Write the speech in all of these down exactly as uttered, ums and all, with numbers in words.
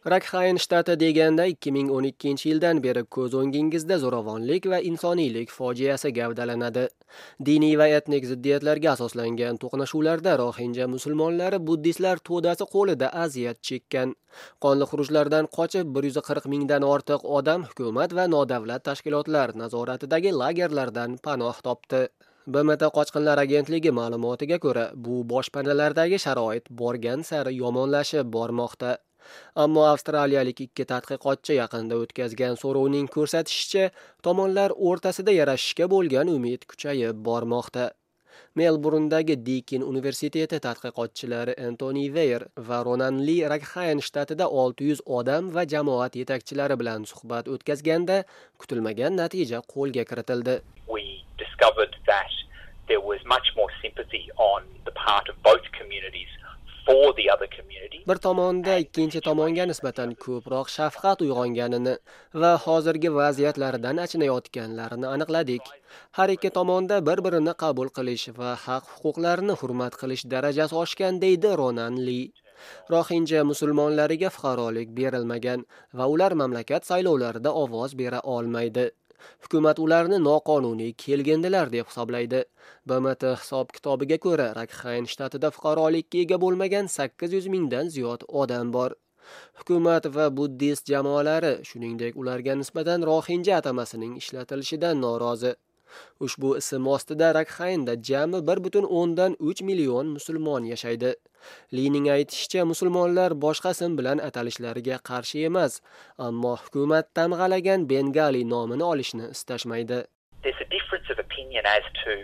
Rakhayn shtati deganda ikki ming o'n ikkinchi yildan beri ko'z o'ngingizda zo'ravonlik va insoniylik fojiasi gavdalanadi. Diniy va etnik ziddiyatlarga asoslangan to'qnashuvlarda Rohinja musulmonlari buddistlar to'dasi qo'lida aziyat chekkan. Qonli xurujlardan qochib bir yuz qirq mingdan ortiq odam hukumat va nodavlat tashkilotlar nazoratidagi lagerlardan panoh topdi. B M T Qochqinlar agentligi ma'lumotiga ko'ra, bu boshpanalardagi sharoit borgan sari yomonlashib bormoqda. Ammo avstraliyalik ikki tadqiqotchi yaqinda o'tkazgan so'rovning ko'rsatishicha, tomonlar o'rtasida yarashishga bo'lgan umid kuchayib bormoqda. Melburndagi Deakin universiteti tadqiqotchilari Anthony Weir va Ronan Lee Rakhayn shtatida olti yuz odam va jamoat yetakchilari bilan suhbat o'tkazganda kutilmagan natija qo'lga kiritildi. We discovered that there was much more sympathy on the part of both communities for the other community. Bir tomonda ikkinchi tomonga nisbatan ko'proq shafqat uyg'onganini va hozirgi vaziyatlaridan achinayotganlarini aniqladik. Har ikki tomonda bir-birini qabul qilish va haq-huquqlarni hurmat qilish darajasi oshgan, deydi Ronan Lee. Rohinja musulmonlariga fuqarolik berilmagan va ular mamlakat saylovlarida ovoz bera olmaydi. Hukumat ularni noqonuniy kelgindilar deb hisoblaydi. B M T hisob-kitobiga ko'ra, Rakhayn shtatida fuqarolikka ega bo'lmagan sakkiz yuz mingdan ziyod odam bor. Hukumat va buddist jamoalari, shuningdek, ularga nisbatan Rohinja atamasining ishlatilishidan norozi. Ushbu ism ostida Rakhaynda jami bir butun o'ndan uch million musulmon yashaydi. Lining aytishicha, musulmonlar boshqa ism bilan atalishlariga qarshi emas, ammo hukumat tamg'alagan Bengali nomini olishni istashmaydi. There's a difference of opinion as to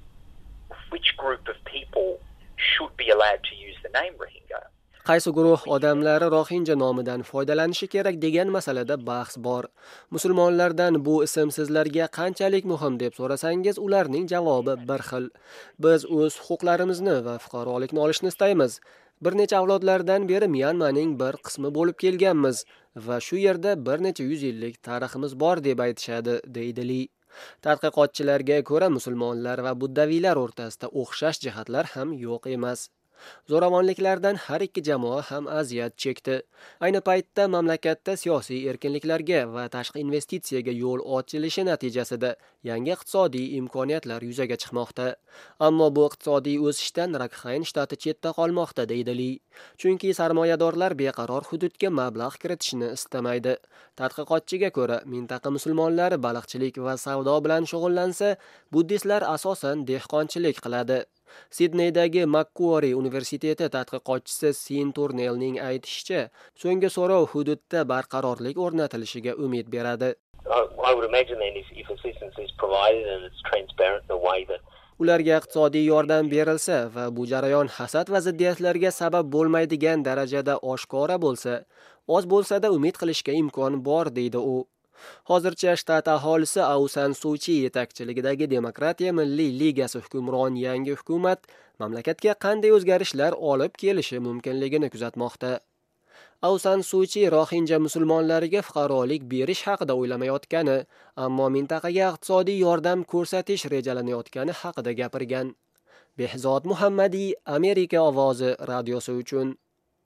which group of people should be allowed to use the name Rohingya. Qaysi guruh odamlari Rohinja nomidan foydalanishi kerak degan masalada bahs bor. Musulmonlardan bu ism sizlarga qanchalik muhim deb so'rasangiz, ularning javobi bir xil. Biz o'z huquqlarimizni va fuqarolikni olishni istaymiz. Bir necha avlodlardan beri Myanmaning bir qismi bo'lib kelganmiz va shu yerda bir necha yuz yillik tariximiz bor deb aytishadi, deydi Lee. Tadqiqotchilarga ko'ra, musulmonlar va buddaviylar o'rtasida o'xshash jihatlar ham yo'q emas. Zo'ravonliklardan har ikki jamoa ham aziyat chekdi. Ayni paytda mamlakatda siyosiy erkinliklarga va tashqi investitsiyaga yo'l ochilishi natijasida yangi iqtisodiy imkoniyatlar yuzaga chiqmoqda. Ammo bu iqtisodiy o'sishdan Rakhayn shtati chetda qolmoqda, deydi Lee. Chunki sarmoyadorlar beqaror hududga mablag' kiritishni istamaydi. Tadqiqotchiga ko'ra, mintaqa musulmonlari baliqchilik va savdo bilan shug'ullansa, buddistlar asosan dehqonchilik qiladi. Sidneydagi Macquarie universiteti tadqiqotchisi Sin Turnellning aytishicha, so'nggi so'rov hududda barqarorlik o'rnatilishiga umid beradi. I would imagine then if, if assistance is provided and it's transparent in a way that Ularga iqtisodiy yordam berilsa va bu jarayon hasad va ziddiyatlarga sabab bo'lmaydigan darajada oshkora bo'lsa, oz bo'lsa-da umid qilishga imkon bor, deydi u. Hozircha shtat aholisi Aung San Suu Kyi yetakchiligidagi Demokratiya Milliy ligasi hukmron yangi hukumat mamlakatga qanday o'zgarishlar olib kelishi mumkinligini kuzatmoqda. Aung San Suu Kyi Rohinja musulmonlariga fuqarolik berish haqida o'ylamayotgani, ammo mintaqaga iqtisodiy yordam ko'rsatish rejalanayotgani haqida gapirgan. Behzod Muhammadi, Amerika ovozi radiosi uchun